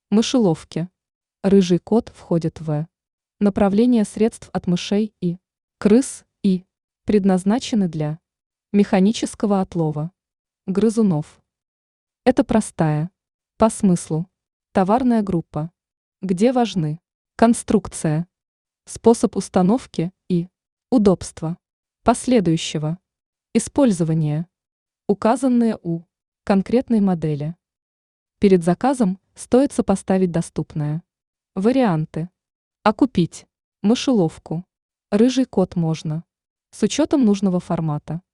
Мышеловки. Рыжий кот входит в направление средств от мышей и крыс и предназначены для механического отлова грызунов. Это простая, по смыслу, товарная группа, где важны конструкция, способ установки и удобство последующего использования, указанные у конкретной модели. Перед заказом стоит сопоставить доступные варианты. А купить мышеловку рыжий кот можно с учетом нужного формата.